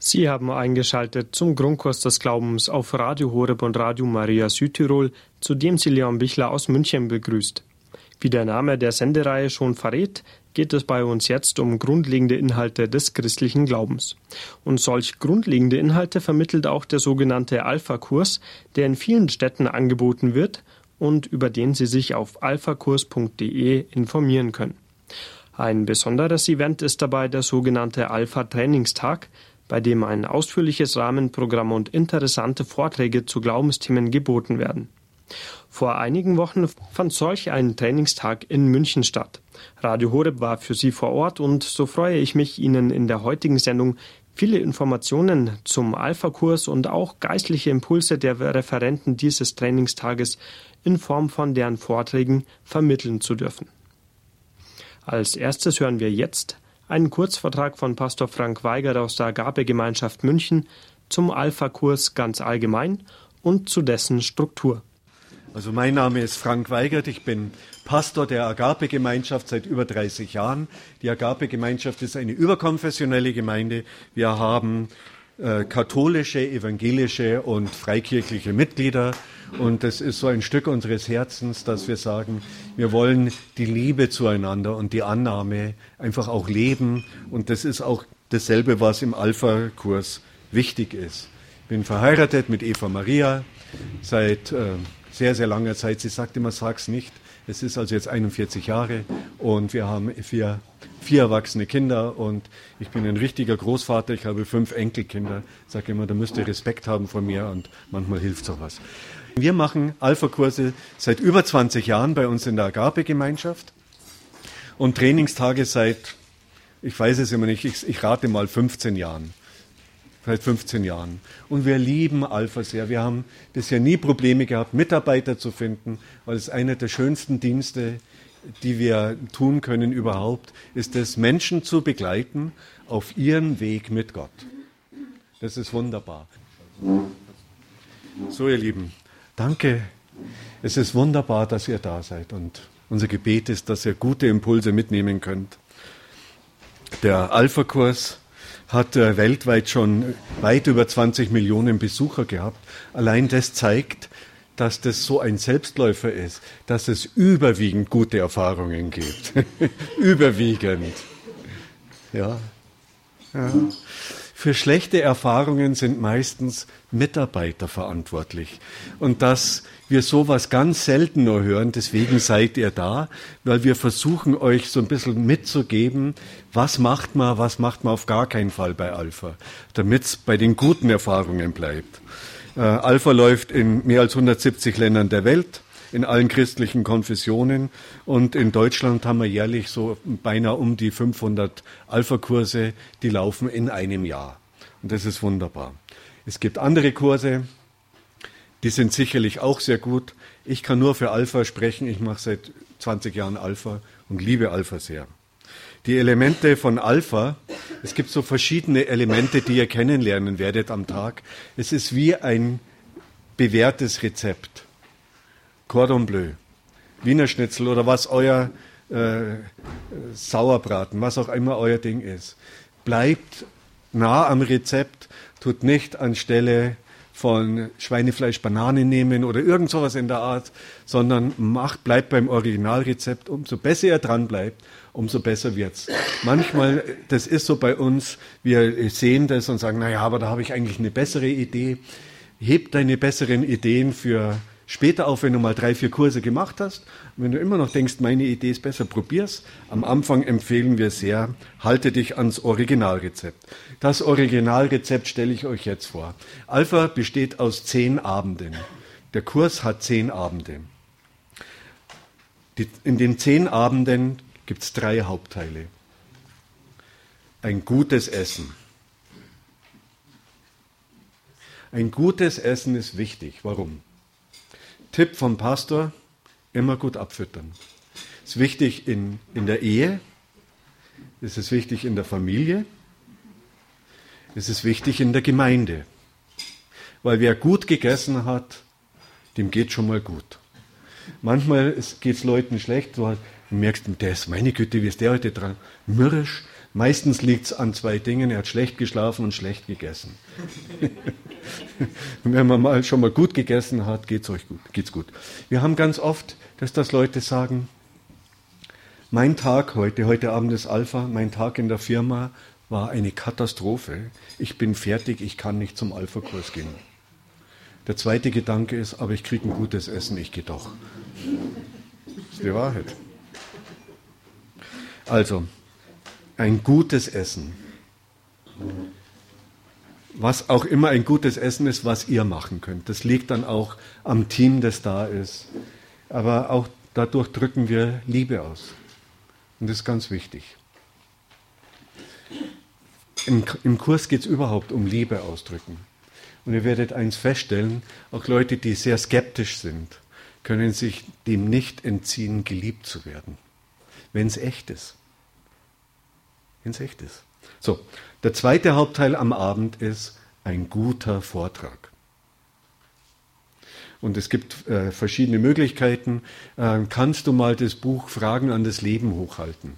Sie haben eingeschaltet zum Grundkurs des Glaubens auf Radio Horeb und Radio Maria Südtirol, zu dem Sie Leon Bichler aus München begrüßt. Wie der Name der Sendereihe schon verrät, geht es bei uns jetzt um grundlegende Inhalte des christlichen Glaubens. Und solch grundlegende Inhalte vermittelt auch der sogenannte Alpha-Kurs, der in vielen Städten angeboten wird und über den Sie sich auf alphakurs.de informieren können. Ein besonderes Event ist dabei der sogenannte Alpha-Trainingstag, bei dem ein ausführliches Rahmenprogramm und interessante Vorträge zu Glaubensthemen geboten werden. Vor einigen Wochen fand solch ein Trainingstag in München statt. Radio Horeb war für Sie vor Ort und so freue ich mich, Ihnen in der heutigen Sendung viele Informationen zum Alpha-Kurs und auch geistliche Impulse der Referenten dieses Trainingstages in Form von deren Vorträgen vermitteln zu dürfen. Als erstes hören wir jetzt einen Kurzvortrag von Pastor Frank Weigert aus der Agape-Gemeinschaft München zum Alpha-Kurs ganz allgemein und zu dessen Struktur. Also mein Name ist Frank Weigert, ich bin Pastor der Agape-Gemeinschaft seit über 30 Jahren. Die Agape-Gemeinschaft ist eine überkonfessionelle Gemeinde. Wir haben katholische, evangelische und freikirchliche Mitglieder. Und das ist so ein Stück unseres Herzens, dass wir sagen, wir wollen die Liebe zueinander und die Annahme einfach auch leben. Und das ist auch dasselbe, was im Alpha-Kurs wichtig ist. Ich bin verheiratet mit Eva Maria seit sehr, sehr langer Zeit. Sie sagt immer, sag's nicht. Es ist also jetzt 41 Jahre und wir haben vier erwachsene Kinder und ich bin ein richtiger Großvater. Ich habe 5 Enkelkinder. Ich sage immer, da müsst ihr Respekt haben vor mir und manchmal hilft sowas. Wir machen Alpha-Kurse seit über 20 Jahren bei uns in der Agape-Gemeinschaft und Trainingstage seit, ich weiß es immer nicht, ich rate mal 15 Jahren. Seit 15 Jahren. Und wir lieben Alpha sehr. Wir haben bisher nie Probleme gehabt, Mitarbeiter zu finden, weil es einer der schönsten Dienste, die wir tun können überhaupt, ist es, Menschen zu begleiten auf ihren Weg mit Gott. Das ist wunderbar. So, ihr Lieben, danke. Es ist wunderbar, dass ihr da seid. Und unser Gebet ist, dass ihr gute Impulse mitnehmen könnt. Der Alpha-Kurs hat weltweit schon weit über 20 Millionen Besucher gehabt. Allein das zeigt, dass das so ein Selbstläufer ist, dass es überwiegend gute Erfahrungen gibt. Überwiegend. Ja. Für schlechte Erfahrungen sind meistens Mitarbeiter verantwortlich. Und dass wir sowas ganz selten nur hören, deswegen seid ihr da, weil wir versuchen, euch so ein bisschen mitzugeben, was macht man auf gar keinen Fall bei Alpha, damit es bei den guten Erfahrungen bleibt. Alpha läuft in mehr als 170 Ländern der Welt, in allen christlichen Konfessionen und in Deutschland haben wir jährlich so beinahe um die 500 Alpha-Kurse, die laufen in einem Jahr. Und das ist wunderbar. Es gibt andere Kurse, die sind sicherlich auch sehr gut. Ich kann nur für Alpha sprechen. Ich mache seit 20 Jahren Alpha und liebe Alpha sehr. Die Elemente von Alpha, es gibt so verschiedene Elemente, die ihr kennenlernen werdet am Tag. Es ist wie ein bewährtes Rezept. Cordon Bleu, Wiener Schnitzel oder was euer Sauerbraten, was auch immer euer Ding ist. Bleibt nah am Rezept, tut nicht anstelle von Schweinefleisch Bananen nehmen oder irgend sowas in der Art, sondern bleibt beim Originalrezept. Umso besser ihr dran bleibt, umso besser wird's. Manchmal, das ist so bei uns, wir sehen das und sagen, naja, aber da habe ich eigentlich eine bessere Idee. Heb deine besseren Ideen für später auf, wenn du mal 3, 4 Kurse gemacht hast. Und wenn du immer noch denkst, meine Idee ist besser, probier's. Am Anfang empfehlen wir sehr, halte dich ans Originalrezept. Das Originalrezept stelle ich euch jetzt vor. Alpha besteht aus 10 Abenden. Der Kurs hat 10 Abende. In den 10 Abenden gibt es 3 Hauptteile. Ein gutes Essen. Ein gutes Essen ist wichtig. Warum? Tipp vom Pastor, immer gut abfüttern. Es ist wichtig in der Ehe, es ist wichtig in der Familie, es ist wichtig in der Gemeinde. Weil wer gut gegessen hat, dem geht schon mal gut. Manchmal geht es Leuten schlecht, du merkst, meine Güte, wie ist der heute dran? Mürrisch, Meistens liegt es an zwei Dingen, er hat schlecht geschlafen und schlecht gegessen. Und wenn man schon mal gut gegessen hat, geht's gut. Wir haben ganz oft, dass Leute sagen, mein Tag heute Abend ist Alpha, mein Tag in der Firma war eine Katastrophe. Ich bin fertig, ich kann nicht zum Alpha-Kurs gehen. Der zweite Gedanke ist, aber ich kriege ein gutes Essen, ich gehe doch. Das ist die Wahrheit. Also, ein gutes Essen. Was auch immer ein gutes Essen ist, was ihr machen könnt. Das liegt dann auch am Team, das da ist. Aber auch dadurch drücken wir Liebe aus. Und das ist ganz wichtig. Im Kurs geht es überhaupt um Liebe ausdrücken. Und ihr werdet eins feststellen, auch Leute, die sehr skeptisch sind, können sich dem nicht entziehen, geliebt zu werden. Wenn es echt ist. Wenn es echt ist. So, der zweite Hauptteil am Abend ist ein guter Vortrag. Und es gibt verschiedene Möglichkeiten. Kannst du mal das Buch Fragen an das Leben hochhalten?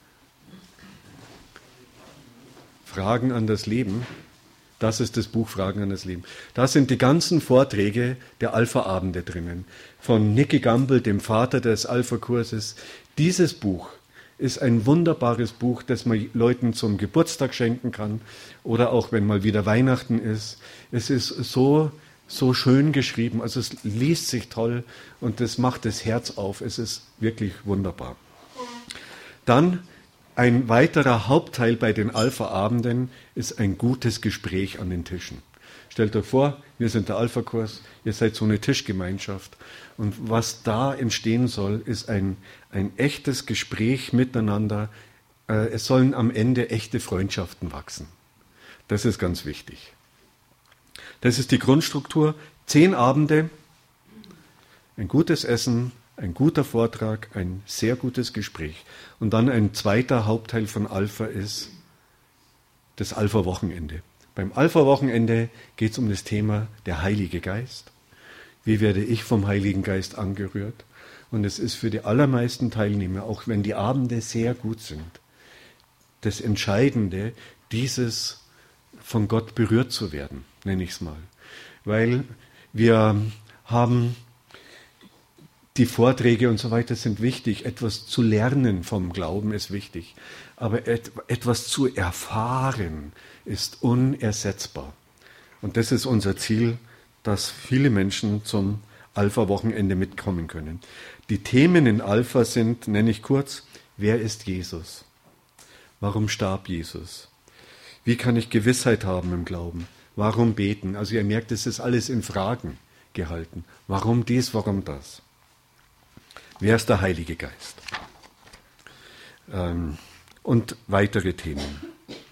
Fragen an das Leben. Das ist das Buch Fragen an das Leben. Da sind die ganzen Vorträge der Alpha-Abende drinnen. Von Nicky Gamble, dem Vater des Alpha-Kurses. Dieses Buch ist ein wunderbares Buch, das man Leuten zum Geburtstag schenken kann oder auch wenn mal wieder Weihnachten ist. Es ist so schön geschrieben, also es liest sich toll und es macht das Herz auf. Es ist wirklich wunderbar. Dann ein weiterer Hauptteil bei den Alpha-Abenden ist ein gutes Gespräch an den Tischen. Stellt euch vor, wir sind der Alpha-Kurs, ihr seid so eine Tischgemeinschaft. Und was da entstehen soll, ist ein echtes Gespräch miteinander. Es sollen am Ende echte Freundschaften wachsen. Das ist ganz wichtig. Das ist die Grundstruktur. 10 Abende, ein gutes Essen, ein guter Vortrag, ein sehr gutes Gespräch. Und dann ein zweiter Hauptteil von Alpha ist das Alpha-Wochenende. Beim Alpha-Wochenende geht es um das Thema der Heilige Geist. Wie werde ich vom Heiligen Geist angerührt? Und es ist für die allermeisten Teilnehmer, auch wenn die Abende sehr gut sind, das Entscheidende, dieses von Gott berührt zu werden, nenne ich es mal. Weil wir haben die Vorträge und so weiter sind wichtig. Etwas zu lernen vom Glauben ist wichtig. Aber etwas zu erfahren ist unersetzbar. Und das ist unser Ziel, dass viele Menschen zum Alpha-Wochenende mitkommen können. Die Themen in Alpha sind, nenne ich kurz, wer ist Jesus? Warum starb Jesus? Wie kann ich Gewissheit haben im Glauben? Warum beten? Also ihr merkt, es ist alles in Fragen gehalten. Warum dies, warum das? Wer ist der Heilige Geist? Und weitere Themen.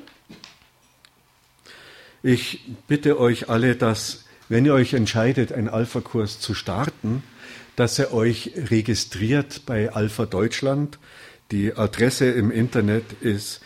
Ich bitte euch alle, dass, wenn ihr euch entscheidet, einen Alpha-Kurs zu starten, dass ihr euch registriert bei Alpha Deutschland. Die Adresse im Internet ist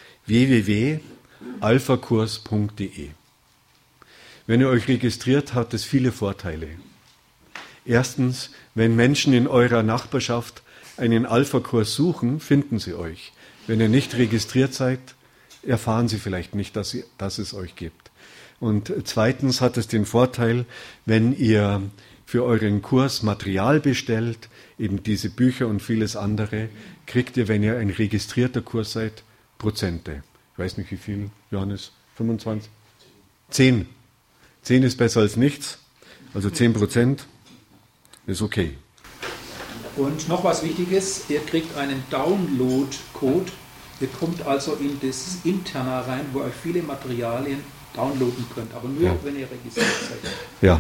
www.alphakurs.de. Wenn ihr euch registriert, hat es viele Vorteile. Erstens, wenn Menschen in eurer Nachbarschaft einen Alpha-Kurs suchen, finden sie euch. Wenn ihr nicht registriert seid, erfahren sie vielleicht nicht, dass es euch gibt. Und zweitens hat es den Vorteil, wenn ihr für euren Kurs Material bestellt, eben diese Bücher und vieles andere, kriegt ihr, wenn ihr ein registrierter Kurs seid, Prozente. Ich weiß nicht wie viel, Johannes, 25? 10. 10 ist besser als nichts, also 10% ist okay. Und noch was Wichtiges, ihr kriegt einen Download-Code. Ihr kommt also in das Interna rein, wo ihr viele Materialien downloaden könnt, aber nur, wenn ihr registriert seid. Ja.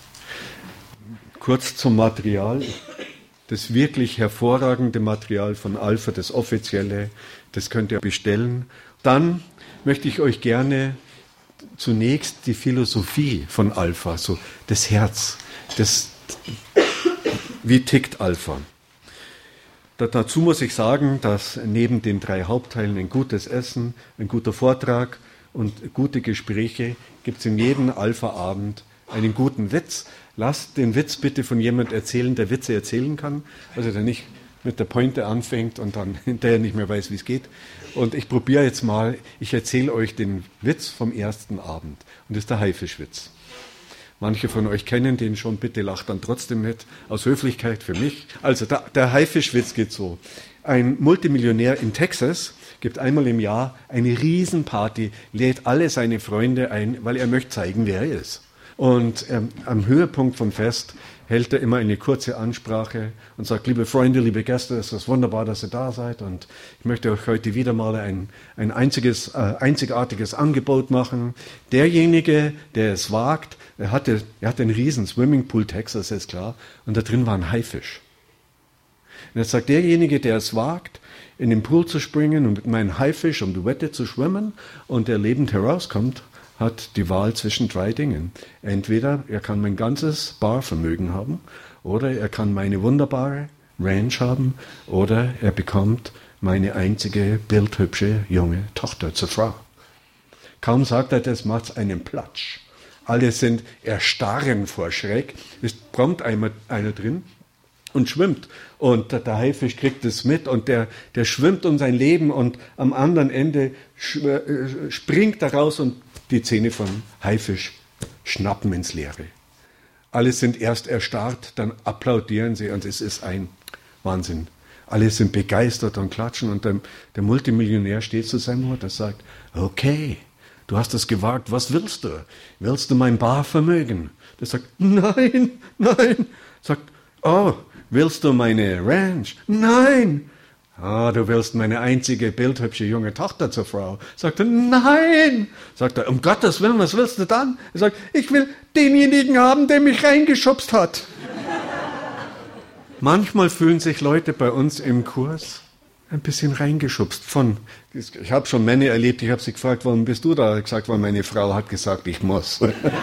Kurz zum Material. Das wirklich hervorragende Material von Alpha, das offizielle, das könnt ihr bestellen. Dann möchte ich euch gerne zunächst die Philosophie von Alpha, so das Herz, wie tickt Alpha. Dazu muss ich sagen, dass neben den 3 Hauptteilen ein gutes Essen, ein guter Vortrag und gute Gespräche gibt es in jedem Alpha-Abend einen guten Witz. Lasst den Witz bitte von jemand erzählen, der Witze erzählen kann, also der nicht mit der Pointe anfängt und dann hinterher nicht mehr weiß, wie es geht. Und ich probiere jetzt mal, ich erzähle euch den Witz vom ersten Abend. Und das ist der Haifischwitz. Manche von euch kennen den schon, bitte lacht dann trotzdem mit, aus Höflichkeit für mich. Also der Haifischwitz geht so. Ein Multimillionär in Texas gibt einmal im Jahr eine Riesenparty, lädt alle seine Freunde ein, weil er möchte zeigen, wer er ist. Und am Höhepunkt vom Fest hält er immer eine kurze Ansprache und sagt, liebe Freunde, liebe Gäste, es ist wunderbar, dass ihr da seid und ich möchte euch heute wieder mal ein einzigartiges Angebot machen. Derjenige, der es wagt, er hatte einen riesen Swimmingpool, Texas, ist klar, und da drin war ein Haifisch. Und er sagt, derjenige, der es wagt, in den Pool zu springen und mit meinem Haifisch um die Wette zu schwimmen und der lebend herauskommt, hat die Wahl zwischen 3 Dingen. Entweder er kann mein ganzes Barvermögen haben, oder er kann meine wunderbare Ranch haben, oder er bekommt meine einzige bildhübsche junge Tochter zur Frau. Kaum sagt er das, macht's einen Platsch. Alle sind erstarren vor Schreck. Es prompt einer drin und schwimmt. Und der Haifisch kriegt es mit und der schwimmt um sein Leben und am anderen Ende springt er raus und die Zähne vom Haifisch schnappen ins Leere. Alle sind erst erstarrt, dann applaudieren sie und es ist ein Wahnsinn. Alle sind begeistert und klatschen und der Multimillionär steht zu seinem Mutter und sagt, okay, du hast es gewagt, was willst du? Willst du mein Barvermögen? Der sagt, nein. Sagt, oh, willst du meine Ranch? Nein. Ah, du willst meine einzige bildhübsche junge Tochter zur Frau. Sagt er, nein. Sagt er, um Gottes Willen, was willst du dann? Er sagt, ich will denjenigen haben, der mich reingeschubst hat. Manchmal fühlen sich Leute bei uns im Kurs ein bisschen reingeschubst ich habe schon Männer erlebt, ich habe sie gefragt, warum bist du da? Gesagt, weil meine Frau hat gesagt, ich muss.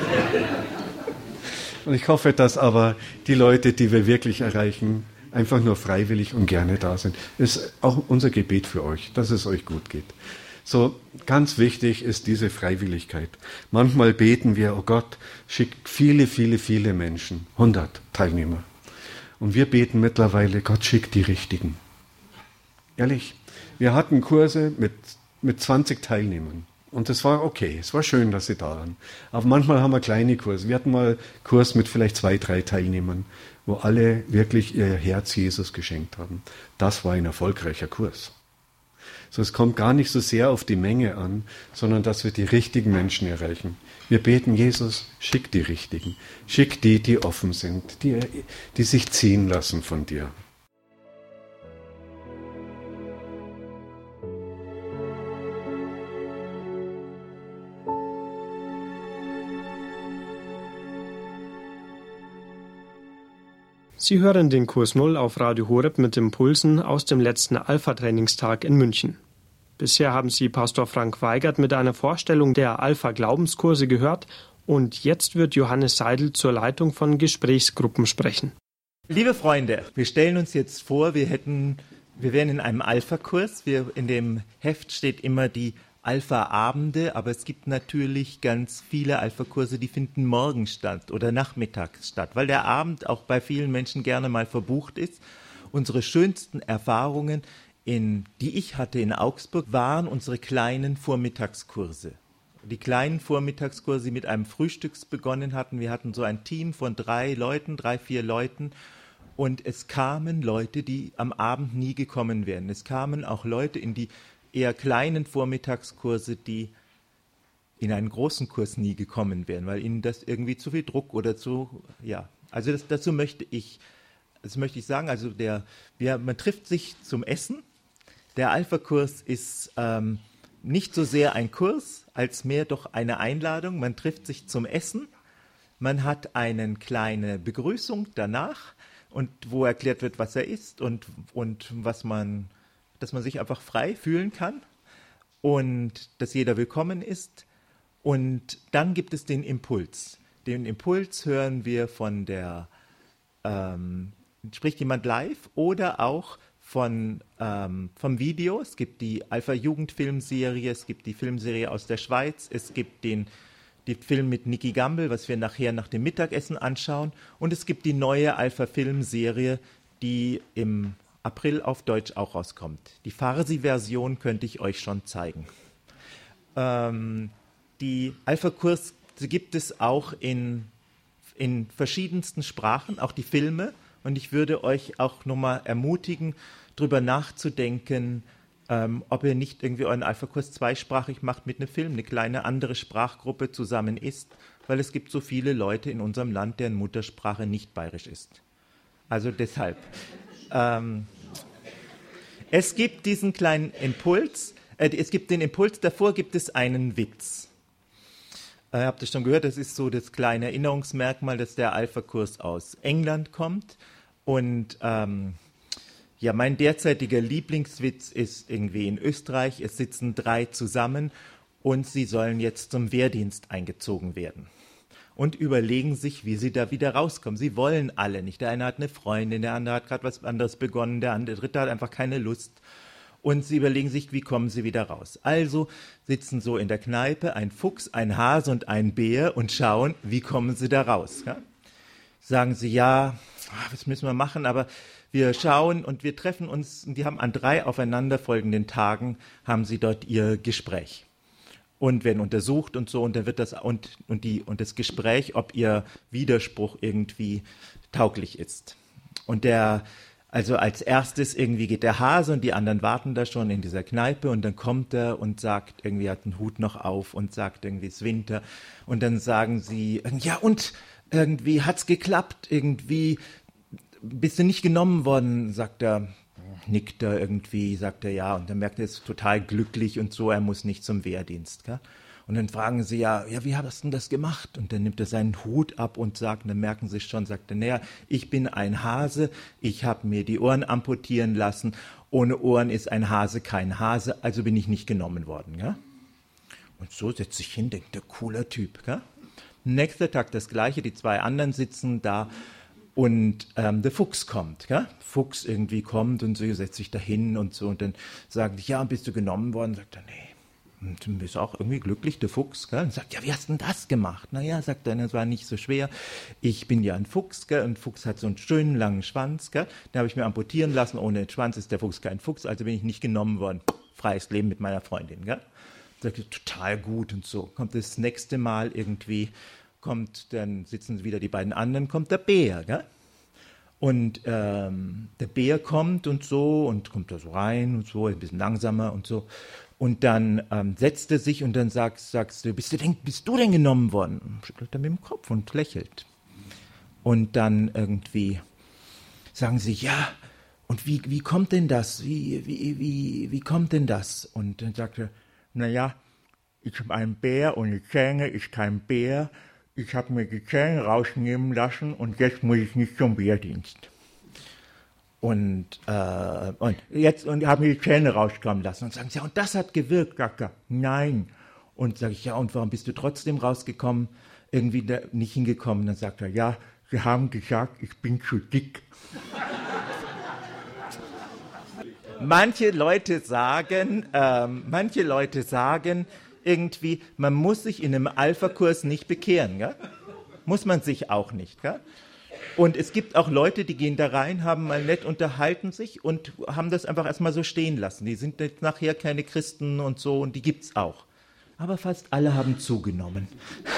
Und ich hoffe, dass aber die Leute, die wir wirklich erreichen, einfach nur freiwillig und gerne da sind. Ist auch unser Gebet für euch, dass es euch gut geht. So, ganz wichtig ist diese Freiwilligkeit. Manchmal beten wir, oh Gott, schick viele, viele, viele Menschen, 100 Teilnehmer. Und wir beten mittlerweile, Gott, schick die Richtigen. Ehrlich, wir hatten Kurse mit 20 Teilnehmern. Und das war okay, es war schön, dass sie da waren. Aber manchmal haben wir kleine Kurse. Wir hatten mal einen Kurs mit vielleicht 2, 3 Teilnehmern, wo alle wirklich ihr Herz Jesus geschenkt haben. Das war ein erfolgreicher Kurs. So, es kommt gar nicht so sehr auf die Menge an, sondern dass wir die richtigen Menschen erreichen. Wir beten, Jesus, schick die Richtigen. Schick die offen sind, die sich ziehen lassen von dir. Sie hören den Kurs 0 auf Radio Horeb mit Impulsen aus dem letzten Alpha-Trainingstag in München. Bisher haben Sie Pastor Frank Weigert mit einer Vorstellung der Alpha-Glaubenskurse gehört und jetzt wird Johannes Seidel zur Leitung von Gesprächsgruppen sprechen. Liebe Freunde, wir stellen uns jetzt vor, wir wären in einem Alpha-Kurs. In dem Heft steht immer die Alpha-Abende, aber es gibt natürlich ganz viele Alpha-Kurse, die finden morgens statt oder nachmittags statt, weil der Abend auch bei vielen Menschen gerne mal verbucht ist. Unsere schönsten Erfahrungen, die ich hatte in Augsburg, waren unsere kleinen Vormittagskurse. Die kleinen Vormittagskurse, die mit einem Frühstücks begonnen hatten. Wir hatten so ein Team von 3, 4 Leuten. Und es kamen Leute, die am Abend nie gekommen wären. Es kamen auch Leute in die eher kleinen Vormittagskurse, die in einen großen Kurs nie gekommen wären, weil ihnen das irgendwie zu viel Druck oder also dazu möchte ich sagen, also man trifft sich zum Essen. Der Alpha-Kurs ist nicht so sehr ein Kurs, als mehr doch eine Einladung. Man trifft sich zum Essen, man hat eine kleine Begrüßung danach und wo erklärt wird, was er ist und dass man sich einfach frei fühlen kann und dass jeder willkommen ist. Und dann gibt es den Impuls. Den Impuls hören wir spricht jemand live oder auch vom Video. Es gibt die Alpha-Jugendfilmserie, es gibt die Filmserie aus der Schweiz, es gibt den Film mit Niki Gamble, was wir nachher nach dem Mittagessen anschauen. Und es gibt die neue Alpha-Filmserie, die im April auf Deutsch auch rauskommt. Die Farsi-Version könnte ich euch schon zeigen. Die Alpha-Kurs gibt es auch in verschiedensten Sprachen, auch die Filme. Und ich würde euch auch nochmal ermutigen, darüber nachzudenken, ob ihr nicht irgendwie euren Alpha-Kurs zweisprachig macht mit einem Film, eine kleine andere Sprachgruppe zusammen ist, weil es gibt so viele Leute in unserem Land, deren Muttersprache nicht bayerisch ist. Also deshalb. Es gibt diesen kleinen Impuls, es gibt den Impuls, davor gibt es einen Witz. Habt ihr schon gehört, das ist so das kleine Erinnerungsmerkmal, dass der Alpha-Kurs aus England kommt. Und ja, mein derzeitiger Lieblingswitz ist irgendwie in Österreich. Es sitzen 3 zusammen und sie sollen jetzt zum Wehrdienst eingezogen werden. Und überlegen sich, wie sie da wieder rauskommen. Sie wollen alle nicht. Der eine hat eine Freundin, der andere hat gerade was anderes begonnen, der dritte hat einfach keine Lust. Und sie überlegen sich, wie kommen sie wieder raus. Also sitzen so in der Kneipe ein Fuchs, ein Hase und ein Bär und schauen, wie kommen sie da raus. Ja? Sagen sie, ja, was müssen wir machen, aber wir schauen und wir treffen uns. Und die haben an 3 aufeinanderfolgenden Tagen, haben sie dort ihr Gespräch. Und werden untersucht und so, und dann wird das und das Gespräch, ob ihr Widerspruch irgendwie tauglich ist. Und also als erstes irgendwie geht der Hase und die anderen warten da schon in dieser Kneipe und dann kommt er und sagt, irgendwie hat einen Hut noch auf und sagt irgendwie, es ist Winter. Und dann sagen sie, ja und irgendwie hat's geklappt, irgendwie bist du nicht genommen worden, sagt er. Nickt er irgendwie, sagt er ja, und dann merkt er, er ist total glücklich und so, er muss nicht zum Wehrdienst. Gell? Und dann fragen sie ja, wie hast du denn das gemacht? Und dann nimmt er seinen Hut ab und sagt, und dann merken sie schon, sagt er, naja, ich bin ein Hase, ich habe mir die Ohren amputieren lassen, ohne Ohren ist ein Hase kein Hase, also bin ich nicht genommen worden. Gell? Und so setzt sich hin, denkt der cooler Typ. Gell? Nächster Tag das Gleiche, die 2 anderen sitzen da. Und der Fuchs kommt, gell? Fuchs irgendwie kommt und so, setzt sich da hin und so. Und dann sagen die, ja, bist du genommen worden? Sagt er, nee. Und dann bist du auch irgendwie glücklich, der Fuchs, gell? Und sagt, ja, wie hast du denn das gemacht? Naja, sagt er, das war nicht so schwer. Ich bin ja ein Fuchs, gell? Und ein Fuchs hat so einen schönen langen Schwanz, gell? Den habe ich mir amputieren lassen. Ohne Schwanz ist der Fuchs kein Fuchs, also bin ich nicht genommen worden. Freies Leben mit meiner Freundin, gell? Sagt er, total gut und so. Kommt das nächste Mal irgendwie... dann sitzen wieder die beiden anderen, kommt der Bär, gell? Und der Bär kommt und so und kommt da so rein und so, ein bisschen langsamer und so. Und dann setzt er sich und dann sagst du, bist du denn genommen worden? Und schüttelt er mit dem Kopf und lächelt. Und dann irgendwie sagen sie, ja, und wie kommt denn das? Wie kommt denn das? Und dann sagt er, naja, ich habe einen Bär und die Zähne ist kein Bär. Ich habe mir die Zähne rausnehmen lassen und jetzt muss ich nicht zum Wehrdienst. Und habe mir die Zähne rauskommen lassen. Und sagen sie, ja, und das hat gewirkt, sagt er. Nein. Und sage ich, ja, und warum bist du trotzdem rausgekommen? Irgendwie nicht hingekommen. Dann sagt er, ja, sie haben gesagt, ich bin zu dick. Manche Leute sagen, irgendwie, man muss sich in einem Alpha-Kurs nicht bekehren. Gell? Muss man sich auch nicht. Gell? Und es gibt auch Leute, die gehen da rein, haben mal nett, unterhalten sich und haben das einfach erstmal so stehen lassen. Die sind jetzt nachher keine Christen und so und die gibt's auch. Aber fast alle haben zugenommen.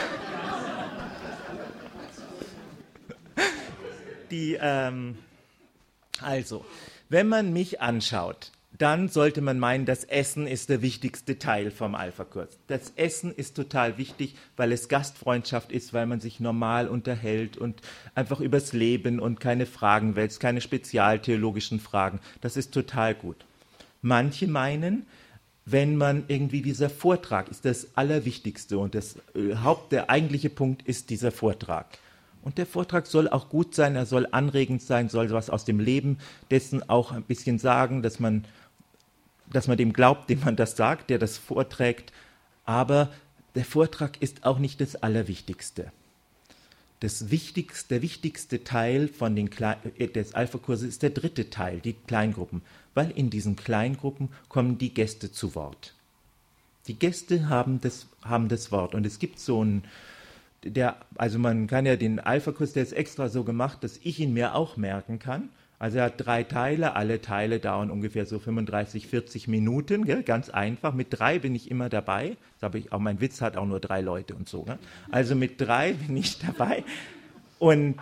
Also, wenn man mich anschaut, dann sollte man meinen, das Essen ist der wichtigste Teil vom Alpha-Kurs. Das Essen ist total wichtig, weil es Gastfreundschaft ist, weil man sich normal unterhält und einfach übers Leben und keine Fragen wälzt, keine spezialtheologischen Fragen. Das ist total gut. Manche meinen, wenn man irgendwie dieser Vortrag ist das Allerwichtigste und der eigentliche Punkt ist dieser Vortrag. Und der Vortrag soll auch gut sein, er soll anregend sein, soll was aus dem Leben dessen auch ein bisschen sagen, dass man dem glaubt, dem man das sagt, der das vorträgt. Aber der Vortrag ist auch nicht das Allerwichtigste. Der wichtigste Teil des Alpha-Kurses ist der 3. Teil, die Kleingruppen. Weil in diesen Kleingruppen kommen die Gäste zu Wort. Die Gäste haben das Wort. Und es gibt so also man kann ja den Alpha-Kurs, der ist extra so gemacht, dass ich ihn mir auch merken kann. Also er hat 3 Teile, alle Teile dauern ungefähr so 35, 40 Minuten, gell? Ganz einfach. Mit 3 bin ich immer dabei. Das habe ich auch, mein Witz hat auch nur 3 Leute und so. Gell? Also mit 3 bin ich dabei. Und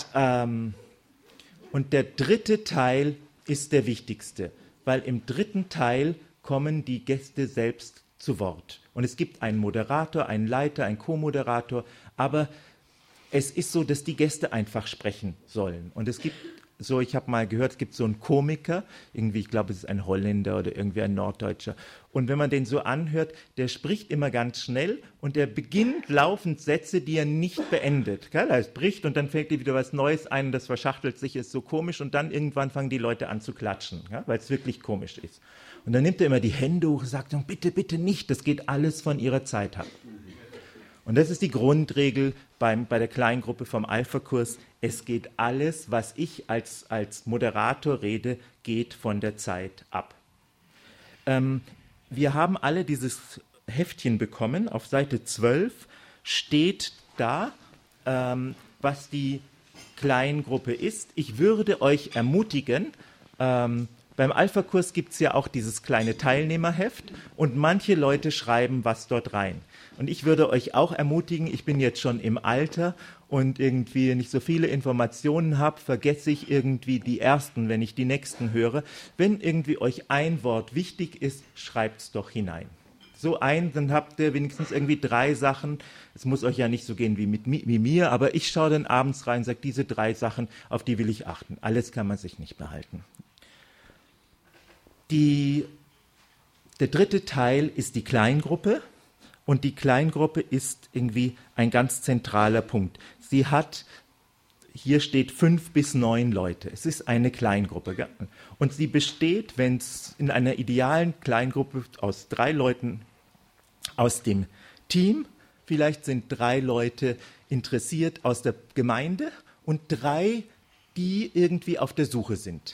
der dritte Teil ist der wichtigste, weil im dritten Teil kommen die Gäste selbst zu Wort. Und es gibt einen Moderator, einen Leiter, einen Co-Moderator, aber es ist so, dass die Gäste einfach sprechen sollen. Und es gibt so, ich habe mal gehört, es gibt so einen Komiker, irgendwie, ich glaube, es ist ein Holländer oder irgendwie ein Norddeutscher. Und wenn man den so anhört, der spricht immer ganz schnell und der beginnt laufend Sätze, die er nicht beendet. Gell? Er bricht und dann fällt dir wieder was Neues ein und das verschachtelt sich, ist so komisch und dann irgendwann fangen die Leute an zu klatschen, ja? Weil es wirklich komisch ist. Und dann nimmt er immer die Hände hoch und sagt, bitte, bitte nicht, das geht alles von ihrer Zeit ab. Und das ist die Grundregel bei der Kleingruppe vom Alpha-Kurs. Es geht alles, was ich als Moderator rede, geht von der Zeit ab. Wir haben alle dieses Heftchen bekommen. Auf Seite 12 steht da, was die Kleingruppe ist. Ich würde euch ermutigen, beim Alpha-Kurs gibt es ja auch dieses kleine Teilnehmerheft und manche Leute schreiben was dort rein. Und ich würde euch auch ermutigen, ich bin jetzt schon im Alter und irgendwie nicht so viele Informationen habe, vergesse ich irgendwie die ersten, wenn ich die nächsten höre. Wenn irgendwie euch ein Wort wichtig ist, schreibt es doch hinein. Dann habt ihr wenigstens irgendwie 3 Sachen. Es muss euch ja nicht so gehen wie mir, aber ich schaue dann abends rein und sage, diese 3 Sachen, auf die will ich achten. Alles kann man sich nicht behalten. Der dritte Teil ist die Kleingruppe. Und die Kleingruppe ist irgendwie ein ganz zentraler Punkt. Sie hat, hier steht 5 bis 9 Leute. Es ist eine Kleingruppe. Gell? Und sie besteht, wenn es in einer idealen Kleingruppe aus 3 Leuten aus dem Team, vielleicht sind 3 Leute interessiert aus der Gemeinde und 3, die irgendwie auf der Suche sind.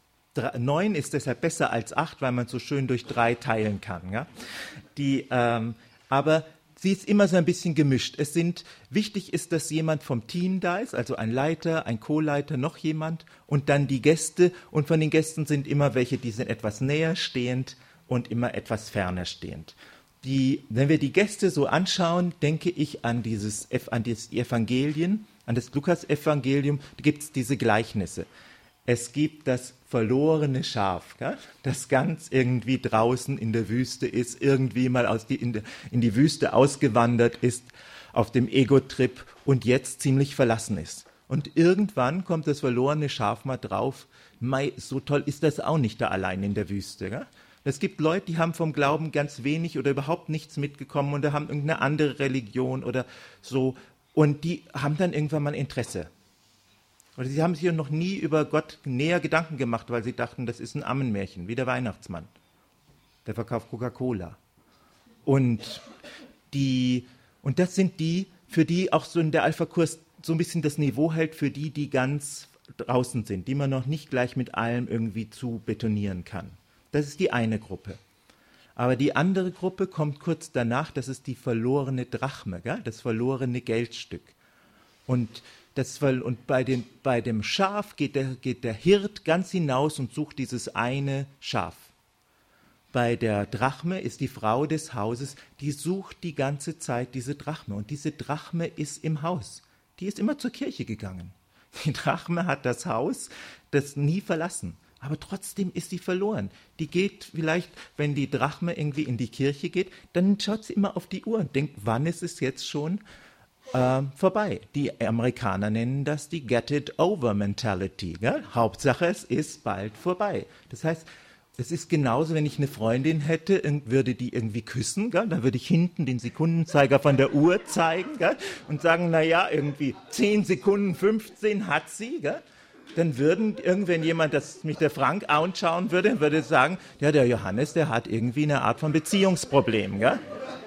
9 ist deshalb besser als 8, weil man so schön durch 3 teilen kann. Ja? Aber sie ist immer so ein bisschen gemischt. Wichtig ist, dass jemand vom Team da ist, also ein Leiter, ein Co-Leiter, noch jemand und dann die Gäste. Und von den Gästen sind immer welche, die sind etwas näher stehend und immer etwas ferner stehend. Wenn wir die Gäste so anschauen, denke ich an die Evangelien, an das Lukas-Evangelium, da gibt es diese Gleichnisse. Es gibt das verlorene Schaf, gell? Das ganz irgendwie draußen in der Wüste ist, irgendwie mal in die Wüste ausgewandert ist, auf dem Ego-Trip und jetzt ziemlich verlassen ist. Und irgendwann kommt das verlorene Schaf mal drauf, so toll ist das auch nicht da allein in der Wüste. Gell? Es gibt Leute, die haben vom Glauben ganz wenig oder überhaupt nichts mitgekommen und haben irgendeine andere Religion oder so und die haben dann irgendwann mal Interesse. Oder sie haben sich noch nie über Gott näher Gedanken gemacht, weil sie dachten, das ist ein Ammenmärchen, wie der Weihnachtsmann. Der verkauft Coca-Cola. Und das sind die, für die auch so in der Alpha-Kurs so ein bisschen das Niveau hält, für die ganz draußen sind, die man noch nicht gleich mit allem irgendwie zu betonieren kann. Das ist die eine Gruppe. Aber die andere Gruppe kommt kurz danach, das ist die verlorene Drachme, gell? Das verlorene Geldstück. Und bei dem Schaf geht der Hirt ganz hinaus und sucht dieses eine Schaf. Bei der Drachme ist die Frau des Hauses, die sucht die ganze Zeit diese Drachme. Und diese Drachme ist im Haus. Die ist immer zur Kirche gegangen. Die Drachme hat das Haus, das nie verlassen. Aber trotzdem ist sie verloren. Die geht vielleicht, wenn die Drachme irgendwie in die Kirche geht, dann schaut sie immer auf die Uhr und denkt, wann ist es jetzt schon vorbei. Die Amerikaner nennen das die Get-it-over-Mentality. Gell? Hauptsache, es ist bald vorbei. Das heißt, es ist genauso, wenn ich eine Freundin hätte, würde die irgendwie küssen, gell? Dann würde ich hinten den Sekundenzeiger von der Uhr zeigen, gell? Und sagen, naja, irgendwie 10 Sekunden, 15 hat sie. Gell? Dann wenn jemand, mich der Frank anschauen würde sagen, ja, der Johannes, der hat irgendwie eine Art von Beziehungsproblem. Gell?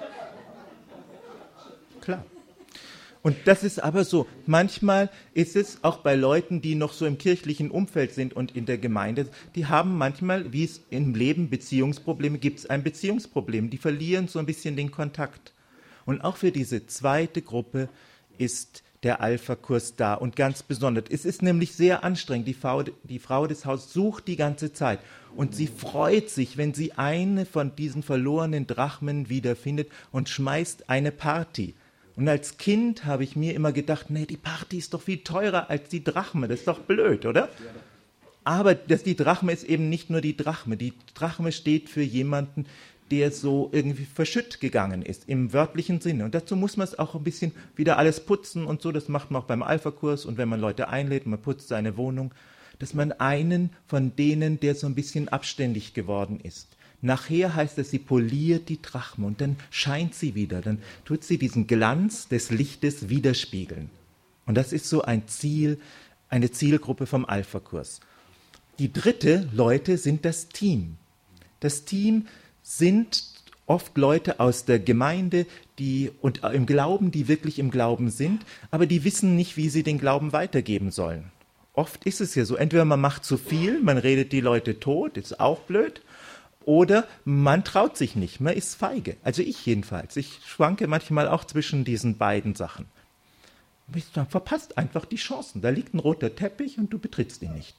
Klar. Und das ist aber so, manchmal ist es auch bei Leuten, die noch so im kirchlichen Umfeld sind und in der Gemeinde, die haben manchmal, wie es im Leben Beziehungsprobleme gibt, es ein Beziehungsproblem. Die verlieren so ein bisschen den Kontakt. Und auch für diese zweite Gruppe ist der Alpha-Kurs da und ganz besonders. Es ist nämlich sehr anstrengend. Die Frau des Hauses sucht die ganze Zeit und sie freut sich, wenn sie eine von diesen verlorenen Drachmen wiederfindet und schmeißt eine Party. Und als Kind habe ich mir immer gedacht, nee, die Party ist doch viel teurer als die Drachme. Das ist doch blöd, oder? Aber die Drachme ist eben nicht nur die Drachme. Die Drachme steht für jemanden, der so irgendwie verschütt gegangen ist, im wörtlichen Sinne. Und dazu muss man es auch ein bisschen wieder alles putzen und so. Das macht man auch beim Alpha-Kurs und wenn man Leute einlädt, man putzt seine Wohnung, dass man einen von denen, der so ein bisschen abständig geworden ist. Nachher heißt es, sie poliert die Drachme und dann scheint sie wieder. Dann tut sie diesen Glanz des Lichtes widerspiegeln. Und das ist so ein Ziel, eine Zielgruppe vom Alpha-Kurs. Die dritte Leute sind das Team. Das Team sind oft Leute aus der Gemeinde, die wirklich im Glauben sind, aber die wissen nicht, wie sie den Glauben weitergeben sollen. Oft ist es ja so, entweder man macht zu viel, man redet die Leute tot, ist auch blöd, oder man traut sich nicht, man ist feige. Also ich jedenfalls, ich schwanke manchmal auch zwischen diesen beiden Sachen. Man verpasst einfach die Chancen, da liegt ein roter Teppich und du betrittst ihn nicht.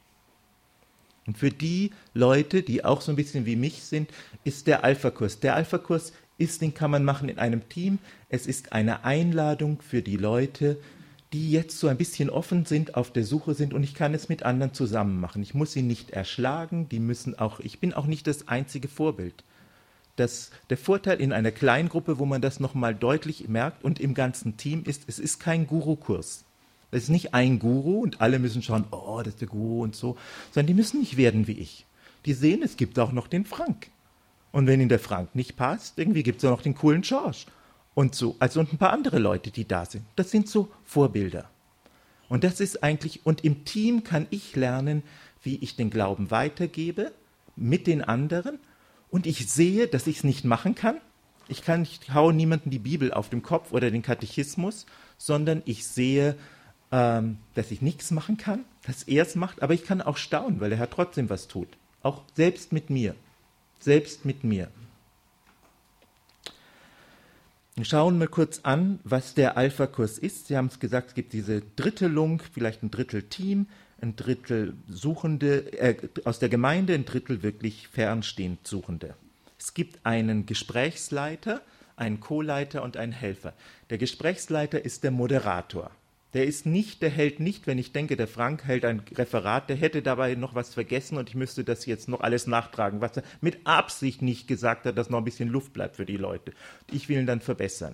Und für die Leute, die auch so ein bisschen wie mich sind, ist der Alpha-Kurs. Der Alpha-Kurs den kann man machen in einem Team. Es ist eine Einladung für die Leute, die jetzt so ein bisschen offen sind, auf der Suche sind und ich kann es mit anderen zusammen machen. Ich muss sie nicht erschlagen, ich bin auch nicht das einzige Vorbild. Der Vorteil in einer Kleingruppe, wo man das nochmal deutlich merkt und im ganzen Team ist, es ist kein Guru-Kurs. Es ist nicht ein Guru und alle müssen schauen, oh, das ist der Guru und so, sondern die müssen nicht werden wie ich. Die sehen, es gibt auch noch den Frank. Und wenn ihnen der Frank nicht passt, irgendwie gibt es auch noch den coolen George. Und so, also und ein paar andere Leute, die da sind. Das sind so Vorbilder. Und das ist eigentlich, und im Team kann ich lernen, wie ich den Glauben weitergebe mit den anderen. Und ich sehe, dass ich es nicht machen kann. Ich haue niemandem die Bibel auf den Kopf oder den Katechismus, sondern ich sehe, dass ich nichts machen kann, dass er es macht, aber ich kann auch staunen, weil der Herr trotzdem was tut. Auch selbst mit mir. Selbst mit mir. Wir schauen mal kurz an, was der Alpha-Kurs ist. Sie haben es gesagt, es gibt diese Drittelung, vielleicht ein Drittel Team, ein Drittel Suchende aus der Gemeinde, ein Drittel wirklich fernstehend Suchende. Es gibt einen Gesprächsleiter, einen Co-Leiter und einen Helfer. Der Gesprächsleiter ist der Moderator. Der hält nicht, wenn ich denke, der Frank hält ein Referat, der hätte dabei noch was vergessen und ich müsste das jetzt noch alles nachtragen, was er mit Absicht nicht gesagt hat, dass noch ein bisschen Luft bleibt für die Leute. Ich will ihn dann verbessern.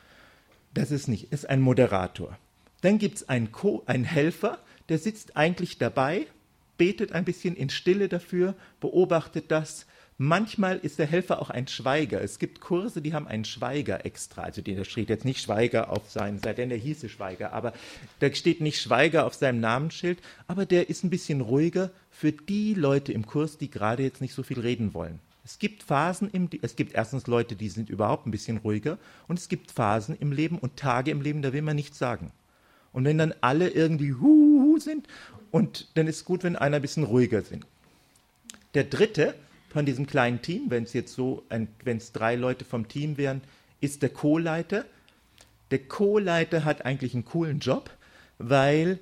Das ist ein Moderator. Dann gibt es einen Helfer, der sitzt eigentlich dabei, betet ein bisschen in Stille dafür, beobachtet das. Manchmal ist der Helfer auch ein Schweiger. Es gibt Kurse, die haben einen Schweiger extra. Also da steht jetzt nicht Schweiger auf seinem, denn der hieße Schweiger, aber da steht nicht Schweiger auf seinem Namensschild, aber der ist ein bisschen ruhiger für die Leute im Kurs, die gerade jetzt nicht so viel reden wollen. Es gibt erstens Leute, die sind überhaupt ein bisschen ruhiger und es gibt Phasen im Leben und Tage im Leben, da will man nichts sagen. Und wenn dann alle irgendwie sind, und dann ist es gut, wenn einer ein bisschen ruhiger sind. Der dritte von diesem kleinen Team, wenn es 3 Leute vom Team wären, ist der Co-Leiter. Der Co-Leiter hat eigentlich einen coolen Job, weil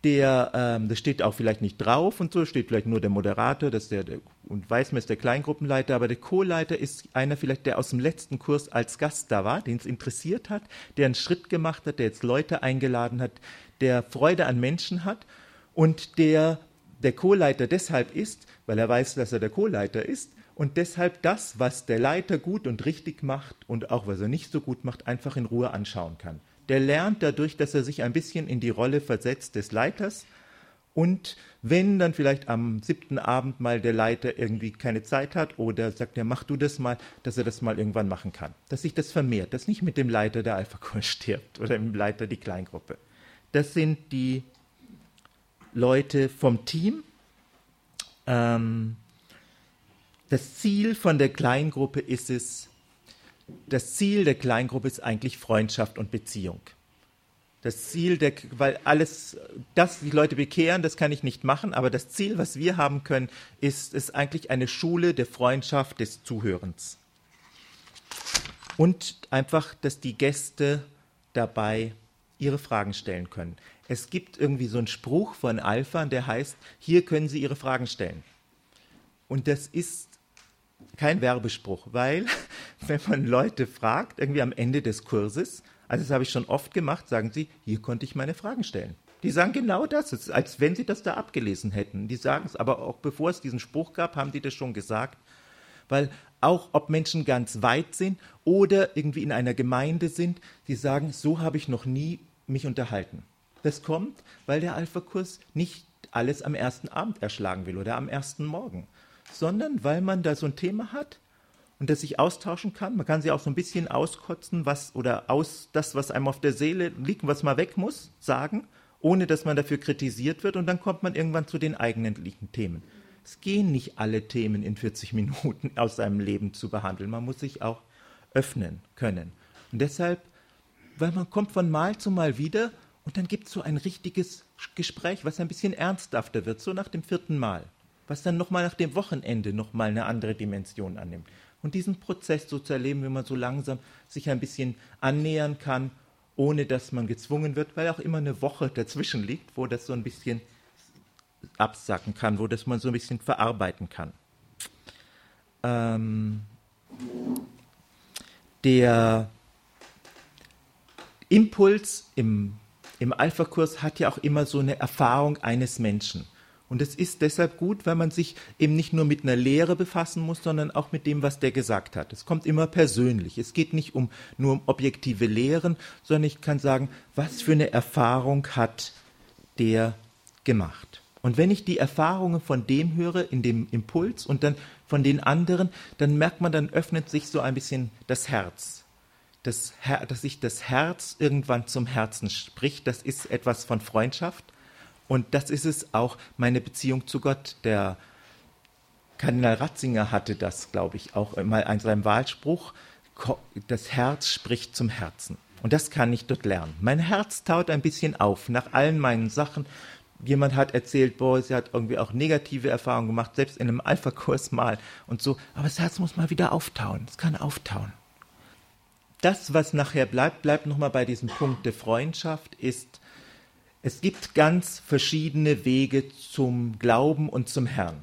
das steht auch vielleicht nicht drauf und so, steht vielleicht nur der Moderator, und weiß man, ist der Kleingruppenleiter, aber der Co-Leiter ist einer vielleicht, der aus dem letzten Kurs als Gast da war, den es interessiert hat, der einen Schritt gemacht hat, der jetzt Leute eingeladen hat, der Freude an Menschen hat und der Co-Leiter deshalb ist, weil er weiß, dass er der Co-Leiter ist und deshalb das, was der Leiter gut und richtig macht und auch was er nicht so gut macht, einfach in Ruhe anschauen kann. Der lernt dadurch, dass er sich ein bisschen in die Rolle versetzt des Leiters und wenn dann vielleicht am 7. Abend mal der Leiter irgendwie keine Zeit hat oder sagt, ja, mach du das mal, dass er das mal irgendwann machen kann. Dass sich das vermehrt, dass nicht mit dem Leiter der Alpha-Kurs stirbt oder im Leiter die Kleingruppe. Das sind die Leute vom Team. Das Ziel von der Kleingruppe ist eigentlich Freundschaft und Beziehung. Das Ziel, weil die Leute bekehren, das kann ich nicht machen, aber das Ziel, was wir haben können, ist eigentlich eine Schule der Freundschaft, des Zuhörens. Und einfach, dass die Gäste dabei Ihre Fragen stellen können. Es gibt irgendwie so einen Spruch von Alpha, der heißt, hier können Sie Ihre Fragen stellen. Und das ist kein Werbespruch, weil wenn man Leute fragt, irgendwie am Ende des Kurses, also das habe ich schon oft gemacht, sagen sie, hier konnte ich meine Fragen stellen. Die sagen genau das, es ist, als wenn sie das da abgelesen hätten. Die sagen es, aber auch bevor es diesen Spruch gab, haben die das schon gesagt. Weil auch ob Menschen ganz weit sind oder irgendwie in einer Gemeinde sind, die sagen, so habe ich noch nie mich unterhalten. Das kommt, weil der Alpha-Kurs nicht alles am ersten Abend erschlagen will oder am ersten Morgen, sondern weil man da so ein Thema hat und das sich austauschen kann. Man kann sich auch so ein bisschen auskotzen, das, was einem auf der Seele liegt, was mal weg muss, sagen, ohne dass man dafür kritisiert wird, und dann kommt man irgendwann zu den eigentlichen Themen. Es gehen nicht alle Themen in 40 Minuten aus seinem Leben zu behandeln. Man muss sich auch öffnen können. Und deshalb, weil man kommt von Mal zu Mal wieder und dann gibt es so ein richtiges Gespräch, was ein bisschen ernsthafter wird, so nach dem 4. Mal, was dann nochmal nach dem Wochenende nochmal eine andere Dimension annimmt. Und diesen Prozess so zu erleben, wie man so langsam sich ein bisschen annähern kann, ohne dass man gezwungen wird, weil auch immer eine Woche dazwischen liegt, wo das so ein bisschen absacken kann, wo das man so ein bisschen verarbeiten kann. Der Impuls im Alpha-Kurs hat ja auch immer so eine Erfahrung eines Menschen. Und es ist deshalb gut, weil man sich eben nicht nur mit einer Lehre befassen muss, sondern auch mit dem, was der gesagt hat. Es kommt immer persönlich. Es geht nicht nur um objektive Lehren, sondern ich kann sagen, was für eine Erfahrung hat der gemacht. Und wenn ich die Erfahrungen von dem höre, in dem Impuls und dann von den anderen, dann merkt man, dann öffnet sich so ein bisschen das Herz. Dass sich das Herz irgendwann zum Herzen spricht, das ist etwas von Freundschaft. Und das ist es auch, meine Beziehung zu Gott. Der Kardinal Ratzinger hatte das, glaube ich, auch mal in seinem Wahlspruch. Das Herz spricht zum Herzen. Und das kann ich dort lernen. Mein Herz taut ein bisschen auf nach allen meinen Sachen. Jemand hat erzählt, sie hat irgendwie auch negative Erfahrungen gemacht, selbst in einem Alpha-Kurs mal und so. Aber das Herz muss mal wieder auftauen. Es kann auftauen. Das, was nachher bleibt nochmal bei diesem Punkt der Freundschaft, ist, es gibt ganz verschiedene Wege zum Glauben und zum Herrn.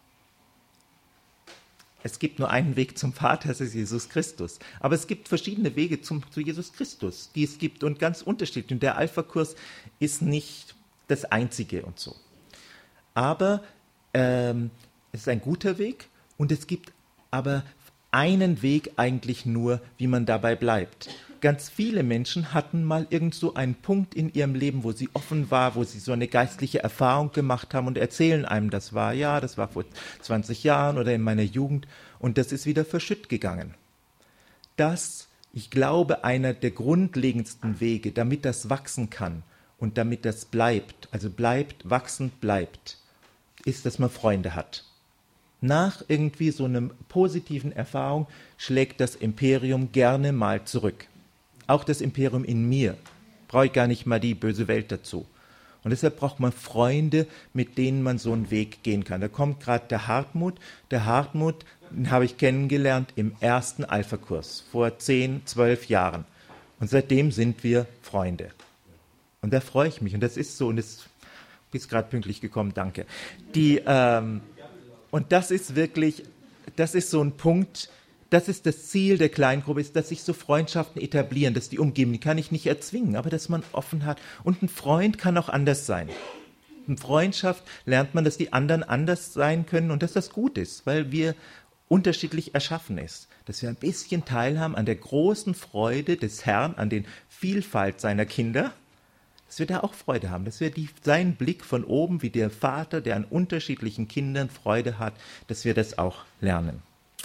Es gibt nur einen Weg zum Vater, das ist Jesus Christus. Aber es gibt verschiedene Wege zu Jesus Christus, die es gibt und ganz unterschiedlich. Und der Alpha-Kurs ist nicht das Einzige und so. Aber es ist ein guter Weg und es gibt aber einen Weg eigentlich nur, wie man dabei bleibt. Ganz viele Menschen hatten mal irgend so einen Punkt in ihrem Leben, wo sie offen war, wo sie so eine geistliche Erfahrung gemacht haben und erzählen einem, das war vor 20 Jahren oder in meiner Jugend und das ist wieder verschütt gegangen. Das, ich glaube, einer der grundlegendsten Wege, damit das wachsen kann und damit das bleibt, also bleibt, wachsend bleibt, ist, dass man Freunde hat. Nach irgendwie so einer positiven Erfahrung schlägt das Imperium gerne mal zurück. Auch das Imperium in mir. Brauche ich gar nicht mal die böse Welt dazu. Und deshalb braucht man Freunde, mit denen man so einen Weg gehen kann. Da kommt gerade der Hartmut. Der Hartmut, den habe ich kennengelernt im ersten Alpha-Kurs vor 10, 12 Jahren. Und seitdem sind wir Freunde. Und da freue ich mich. Und das ist so, und es ist gerade pünktlich gekommen, danke. Und das ist wirklich, das ist so ein Punkt, das ist das Ziel der Kleingruppe, ist, dass sich so Freundschaften etablieren, dass die umgeben, die kann ich nicht erzwingen, aber dass man offen hat. Und ein Freund kann auch anders sein. In Freundschaft lernt man, dass die anderen anders sein können und dass das gut ist, weil wir unterschiedlich erschaffen ist. Dass wir ein bisschen teilhaben an der großen Freude des Herrn, an den Vielfalt seiner Kinder, dass wir da auch Freude haben, dass wir seinen Blick von oben, wie der Vater, der an unterschiedlichen Kindern Freude hat, dass wir das auch lernen.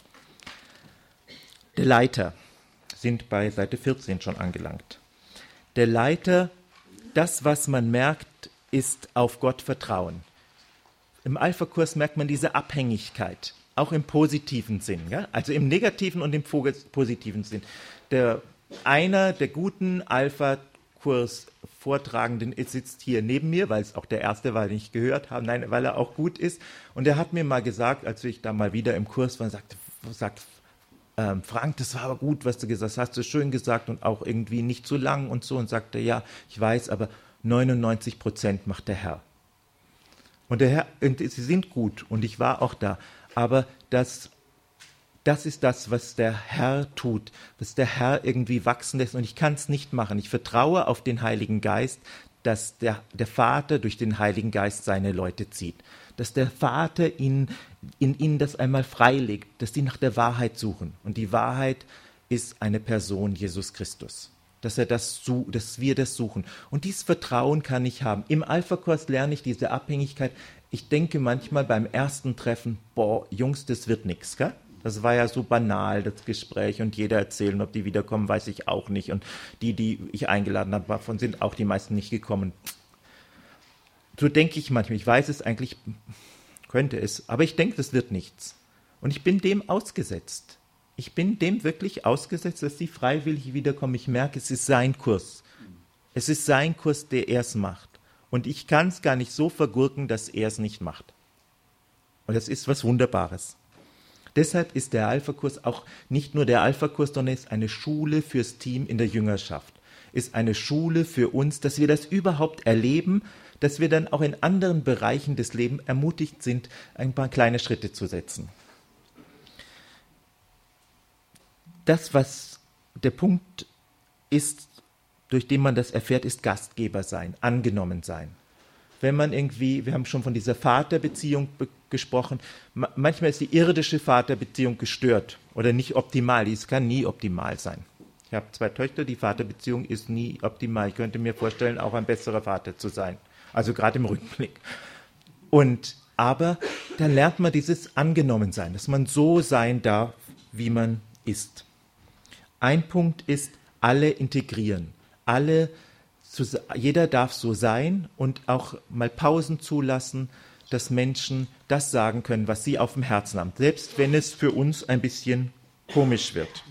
Der Leiter, sind bei Seite 14 schon angelangt. Der Leiter, das, was man merkt, ist auf Gott vertrauen. Im Alpha-Kurs merkt man diese Abhängigkeit, auch im positiven Sinn, ja? Also im negativen und im positiven Sinn. Einer der guten Alpha-Kurs-Vortragenden sitzt hier neben mir, weil es auch der erste war, den ich gehört habe, nein, weil er auch gut ist. Und er hat mir mal gesagt, als ich da mal wieder im Kurs war, sagt, Frank, das war aber gut, was du gesagt hast, hast du schön gesagt und auch irgendwie nicht zu lang und so. Und sagte, ja, ich weiß, aber 99% macht der Herr. Und der Herr, und sie sind gut und ich war auch da. Aber das ist das, was der Herr tut, was der Herr irgendwie wachsen lässt. Und ich kann es nicht machen. Ich vertraue auf den Heiligen Geist, dass der Vater durch den Heiligen Geist seine Leute zieht. Dass der Vater in ihnen das einmal freilegt, dass sie nach der Wahrheit suchen. Und die Wahrheit ist eine Person, Jesus Christus. Dass wir das suchen. Und dieses Vertrauen kann ich haben. Im Alpha-Kurs lerne ich diese Abhängigkeit. Ich denke manchmal beim ersten Treffen, Jungs, das wird nichts, gell? Das war ja so banal, das Gespräch, und jeder erzählen, ob die wiederkommen, weiß ich auch nicht. Und die ich eingeladen habe, davon sind auch die meisten nicht gekommen. So denke ich manchmal. Ich weiß es eigentlich, könnte es, aber ich denke, das wird nichts. Und ich bin dem ausgesetzt. Ich bin dem wirklich ausgesetzt, dass die freiwillig wiederkommen. Ich merke, es ist sein Kurs. Es ist sein Kurs, der er es macht. Und ich kann es gar nicht so vergurken, dass er es nicht macht. Und das ist was Wunderbares. Deshalb ist der Alpha-Kurs auch nicht nur der Alpha-Kurs, sondern ist eine Schule fürs Team in der Jüngerschaft. Ist eine Schule für uns, dass wir das überhaupt erleben, dass wir dann auch in anderen Bereichen des Lebens ermutigt sind, ein paar kleine Schritte zu setzen. Das, was der Punkt ist, durch den man das erfährt, ist Gastgeber sein, angenommen sein. Wenn man irgendwie, wir haben schon von dieser Vaterbeziehung gesprochen, manchmal ist die irdische Vaterbeziehung gestört oder nicht optimal, es kann nie optimal sein. Ich habe 2 Töchter, die Vaterbeziehung ist nie optimal. Ich könnte mir vorstellen, auch ein besserer Vater zu sein, also gerade im Rückblick. Aber dann lernt man dieses Angenommensein, dass man so sein darf, wie man ist. Ein Punkt ist, alle integrieren, jeder darf so sein und auch mal Pausen zulassen, dass Menschen das sagen können, was sie auf dem Herzen haben, selbst wenn es für uns ein bisschen komisch wird.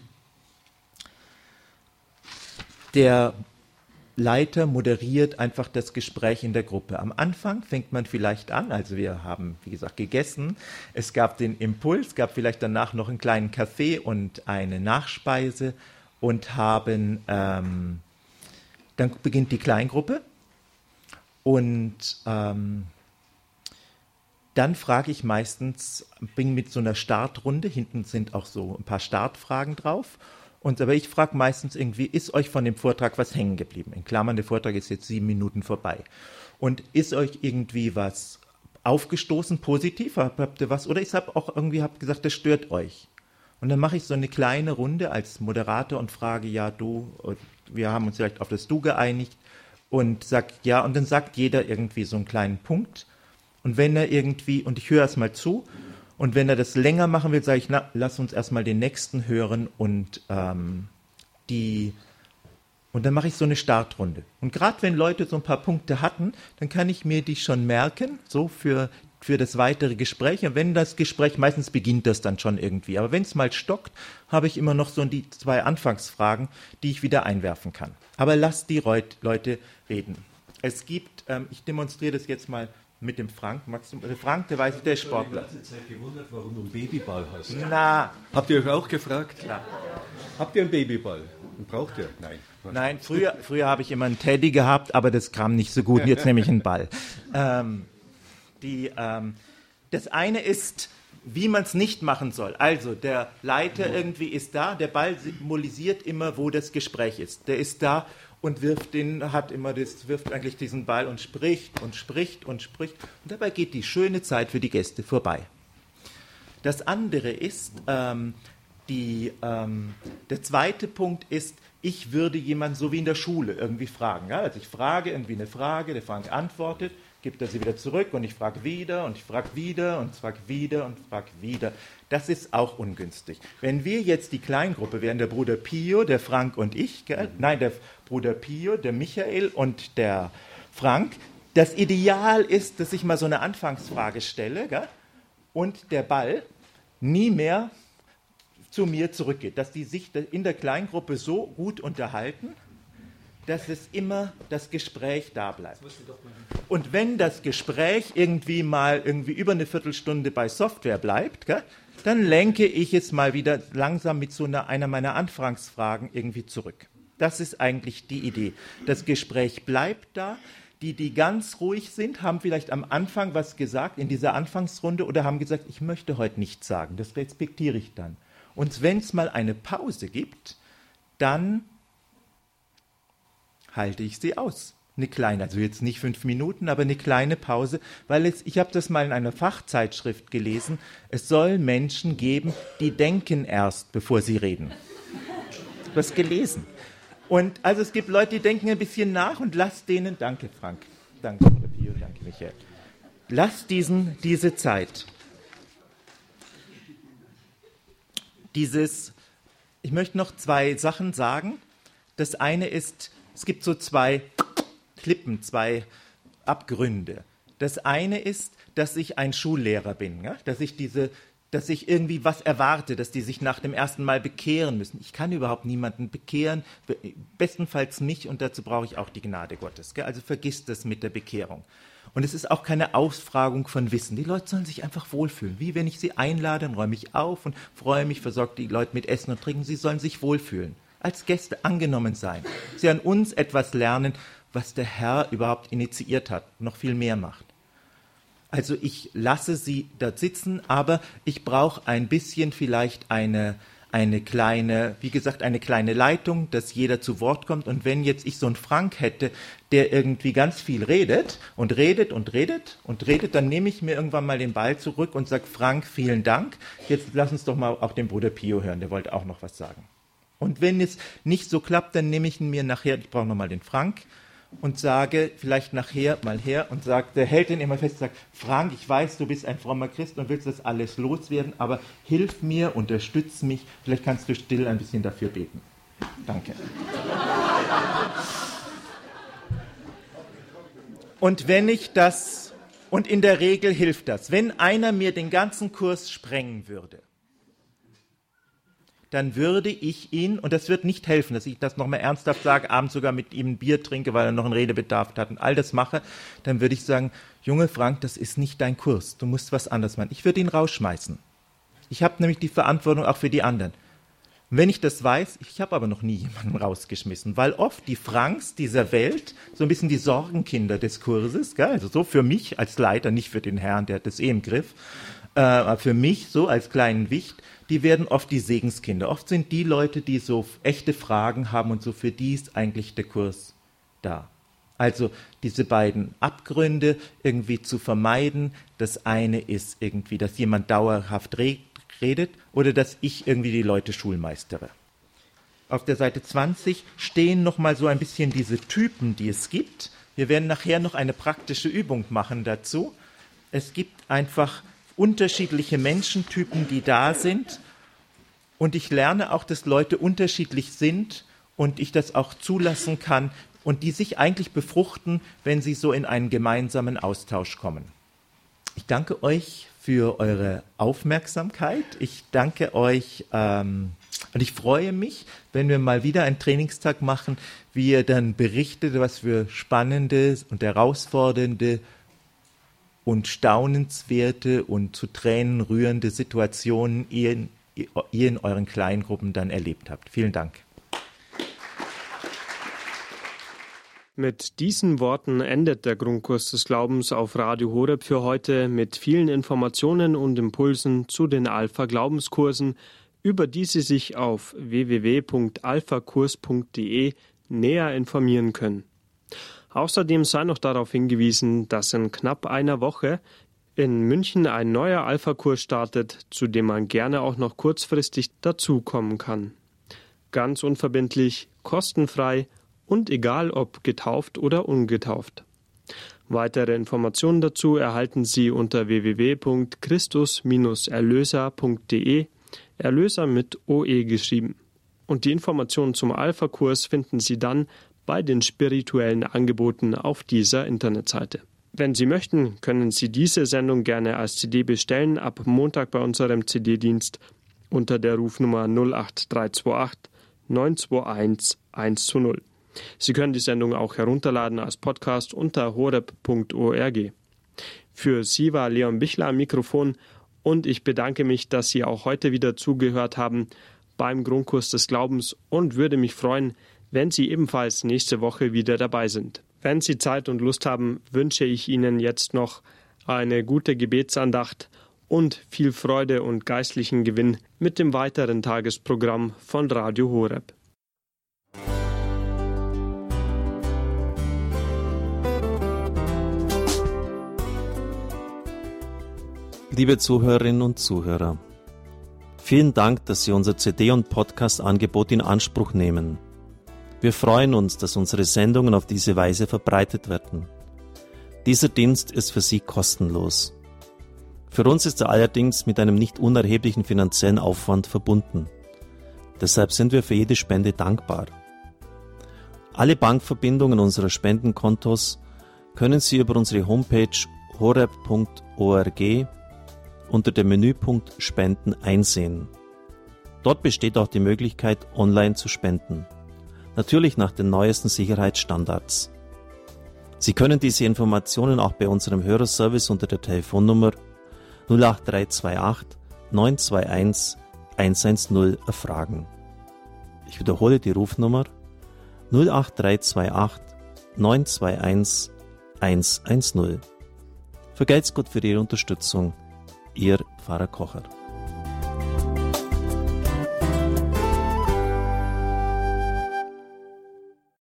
Der Leiter moderiert einfach das Gespräch in der Gruppe. Am Anfang fängt man vielleicht an, also wir haben, wie gesagt, gegessen, es gab den Impuls, gab vielleicht danach noch einen kleinen Kaffee und eine Nachspeise und dann beginnt die Kleingruppe und dann frage ich meistens, bin mit so einer Startrunde, hinten sind auch so ein paar Startfragen drauf. Aber ich frage meistens irgendwie, ist euch von dem Vortrag was hängen geblieben? In Klammern, der Vortrag ist jetzt 7 Minuten vorbei. Und ist euch irgendwie was aufgestoßen, positiv? Habt ihr was? Oder ich habe auch irgendwie gesagt, das stört euch. Und dann mache ich so eine kleine Runde als Moderator und frage, ja, wir haben uns vielleicht auf das Du geeinigt und sag ja, und dann sagt jeder irgendwie so einen kleinen Punkt. Und wenn er irgendwie, und ich höre erst mal zu, und wenn er das länger machen will, sage ich, lass uns erstmal den nächsten hören und dann mache ich so eine Startrunde. Und gerade wenn Leute so ein paar Punkte hatten, dann kann ich mir die schon merken, so für das weitere Gespräch. Und wenn das Gespräch, meistens beginnt das dann schon irgendwie. Aber wenn es mal stockt, habe ich immer noch so die 2 Anfangsfragen, die ich wieder einwerfen kann. Aber lasst die Leute reden. Es gibt, ich demonstriere das jetzt mal mit dem Frank. Frank, der weiß ich, der ist Sportler. Ich habe die ganze Zeit gewundert, warum du einen Babyball hast. Na. Habt ihr euch auch gefragt? Klar. Habt ihr einen Babyball? Braucht ihr? Nein. Nein, früher habe ich immer einen Teddy gehabt, aber das kam nicht so gut. Jetzt nehme ich einen Ball. Das eine ist, wie man es nicht machen soll. Also der Leiter irgendwie ist da, der Ball symbolisiert immer, wo das Gespräch ist. Der ist da und wirft eigentlich diesen Ball und spricht und spricht und spricht. Und dabei geht die schöne Zeit für die Gäste vorbei. Das andere ist, der zweite Punkt ist, ich würde jemanden so wie in der Schule irgendwie fragen. Ja? Also ich frage irgendwie eine Frage, der Frank antwortet, gibt er sie wieder zurück und ich frage wieder und ich frage wieder und frage wieder und frage wieder. Das ist auch ungünstig. Wenn wir jetzt die Kleingruppe wären, der Bruder Pio, der Frank und ich, nein, der Bruder Pio, der Michael und der Frank, das Ideal ist, dass ich mal so eine Anfangsfrage stelle, gell? Und der Ball nie mehr zu mir zurückgeht, dass die sich in der Kleingruppe so gut unterhalten, dass es immer das Gespräch da bleibt. Und wenn das Gespräch irgendwie über eine Viertelstunde bei Software bleibt, gell, dann lenke ich es mal wieder langsam mit so einer meiner Anfangsfragen irgendwie zurück. Das ist eigentlich die Idee. Das Gespräch bleibt da. Die ganz ruhig sind, haben vielleicht am Anfang was gesagt in dieser Anfangsrunde oder haben gesagt, ich möchte heute nichts sagen. Das respektiere ich dann. Und wenn es mal eine Pause gibt, dann halte ich sie aus. Eine kleine, also jetzt nicht 5 Minuten, aber eine kleine Pause, weil ich habe das mal in einer Fachzeitschrift gelesen, es soll Menschen geben, die denken erst, bevor sie reden. Du hast gelesen. Und also es gibt Leute, die denken ein bisschen nach und lasst denen, danke Frank, danke Pio, danke Michael, lasst diese Zeit. Ich möchte noch 2 Sachen sagen. Das eine ist, es gibt so 2 Klippen, 2 Abgründe. Das eine ist, dass ich ein Schullehrer bin, ja? dass ich irgendwie was erwarte, dass die sich nach dem ersten Mal bekehren müssen. Ich kann überhaupt niemanden bekehren, bestenfalls mich, und dazu brauche ich auch die Gnade Gottes. Gell? Also vergiss das mit der Bekehrung. Und es ist auch keine Ausfragung von Wissen. Die Leute sollen sich einfach wohlfühlen. Wie wenn ich sie einlade, dann räume ich auf und freue mich, versorge die Leute mit Essen und Trinken. Sie sollen sich wohlfühlen, als Gäste angenommen sein. Sie an uns etwas lernen, was der Herr überhaupt initiiert hat, noch viel mehr macht. Also ich lasse sie dort sitzen, aber ich brauche ein bisschen vielleicht eine kleine Leitung, dass jeder zu Wort kommt. Und wenn jetzt ich so einen Frank hätte, der irgendwie ganz viel redet, dann nehme ich mir irgendwann mal den Ball zurück und sage, Frank, vielen Dank. Jetzt lass uns doch mal auch den Bruder Pio hören, der wollte auch noch was sagen. Und wenn es nicht so klappt, dann nehme ich ihn mir nachher, ich brauche nochmal den Frank, und sage vielleicht nachher mal her und der hält ihn immer fest und sagt, Frank, ich weiß, du bist ein frommer Christ und willst das alles loswerden, aber hilf mir, unterstütz mich, vielleicht kannst du still ein bisschen dafür beten. Danke. Und in der Regel hilft das, wenn einer mir den ganzen Kurs sprengen würde, dann würde ich ihn, und das wird nicht helfen, dass ich das nochmal ernsthaft sage, abends sogar mit ihm ein Bier trinke, weil er noch einen Redebedarf hat und all das mache, dann würde ich sagen, Junge Frank, das ist nicht dein Kurs, du musst was anderes machen. Ich würde ihn rausschmeißen. Ich habe nämlich die Verantwortung auch für die anderen. Und wenn ich das weiß, ich habe aber noch nie jemanden rausgeschmissen, weil oft die Franks dieser Welt, so ein bisschen die Sorgenkinder des Kurses, gell? Also so für mich als Leiter, nicht für den Herrn, der hat das im Griff, aber für mich so als kleinen Wicht, die werden oft die Segenskinder. Oft sind die Leute, die so echte Fragen haben und so, für die ist eigentlich der Kurs da. Also diese beiden Abgründe irgendwie zu vermeiden. Das eine ist irgendwie, dass jemand dauerhaft redet oder dass ich irgendwie die Leute schulmeistere. Auf der Seite 20 stehen nochmal so ein bisschen diese Typen, die es gibt. Wir werden nachher noch eine praktische Übung machen dazu. Es gibt einfach unterschiedliche Menschentypen, die da sind. Und ich lerne auch, dass Leute unterschiedlich sind und ich das auch zulassen kann und die sich eigentlich befruchten, wenn sie so in einen gemeinsamen Austausch kommen. Ich danke euch für eure Aufmerksamkeit. Ich danke euch und ich freue mich, wenn wir mal wieder einen Trainingstag machen, wie ihr dann berichtet, was für spannende und herausfordernde und staunenswerte und zu Tränen rührende Situationen ihr in euren Kleingruppen dann erlebt habt. Vielen Dank. Mit diesen Worten endet der Grundkurs des Glaubens auf Radio Horeb für heute mit vielen Informationen und Impulsen zu den Alpha-Glaubenskursen, über die Sie sich auf www.alphakurs.de näher informieren können. Außerdem sei noch darauf hingewiesen, dass in knapp einer Woche in München ein neuer Alpha-Kurs startet, zu dem man gerne auch noch kurzfristig dazukommen kann. Ganz unverbindlich, kostenfrei und egal ob getauft oder ungetauft. Weitere Informationen dazu erhalten Sie unter www.christus-erlöser.de, Erlöser mit OE geschrieben. Und die Informationen zum Alpha-Kurs finden Sie dann bei den spirituellen Angeboten auf dieser Internetseite. Wenn Sie möchten, können Sie diese Sendung gerne als CD bestellen, ab Montag bei unserem CD-Dienst unter der Rufnummer 08328 921 120. Sie können die Sendung auch herunterladen als Podcast unter horeb.org. Für Sie war Leon Bichler am Mikrofon und ich bedanke mich, dass Sie auch heute wieder zugehört haben beim Grundkurs des Glaubens und würde mich freuen, wenn Sie ebenfalls nächste Woche wieder dabei sind. Wenn Sie Zeit und Lust haben, wünsche ich Ihnen jetzt noch eine gute Gebetsandacht und viel Freude und geistlichen Gewinn mit dem weiteren Tagesprogramm von Radio Horeb. Liebe Zuhörerinnen und Zuhörer, vielen Dank, dass Sie unser CD- und Podcast-Angebot in Anspruch nehmen. Wir freuen uns, dass unsere Sendungen auf diese Weise verbreitet werden. Dieser Dienst ist für Sie kostenlos. Für uns ist er allerdings mit einem nicht unerheblichen finanziellen Aufwand verbunden. Deshalb sind wir für jede Spende dankbar. Alle Bankverbindungen unserer Spendenkontos können Sie über unsere Homepage horeb.org unter dem Menüpunkt Spenden einsehen. Dort besteht auch die Möglichkeit, online zu spenden. Natürlich nach den neuesten Sicherheitsstandards. Sie können diese Informationen auch bei unserem Hörerservice unter der Telefonnummer 08328 921 110 erfragen. Ich wiederhole die Rufnummer 08328 921 110. Vergelt's Gott für Ihre Unterstützung. Ihr Pfarrer Kocher.